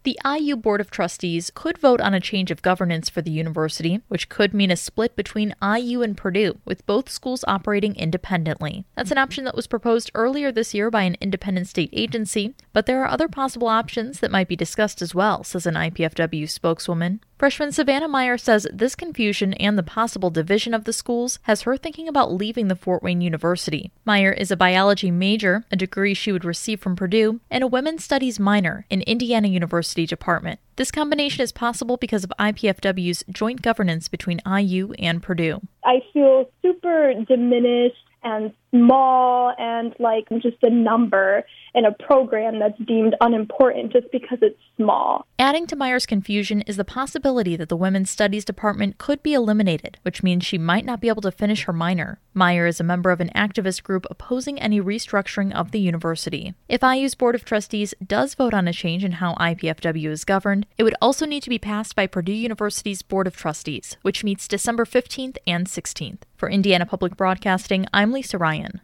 The IU Board of Trustees could vote on a change of governance for the university, which could mean a split between IU and Purdue, with both schools operating independently. That's an option that was proposed earlier this year by an independent state agency, but there are other possible options that might be discussed as well, says an IPFW spokeswoman. Freshman Savannah Meyer says this confusion and the possible division of the schools has her thinking about leaving the Fort Wayne University. Meyer is a biology major, a degree she would receive from Purdue, and a women's studies minor in Indiana University department. This combination is possible because of IPFW's joint governance between IU and Purdue. I feel super diminished and small and like just a number in a program that's deemed unimportant just because it's small. Adding to Meyer's confusion is the possibility that the Women's Studies Department could be eliminated, which means she might not be able to finish her minor. Meyer is a member of an activist group opposing any restructuring of the university. If IU's Board of Trustees does vote on a change in how IPFW is governed, it would also need to be passed by Purdue University's Board of Trustees, which meets December 15th and 16th. For Indiana Public Broadcasting, I'm Lisa Ryan.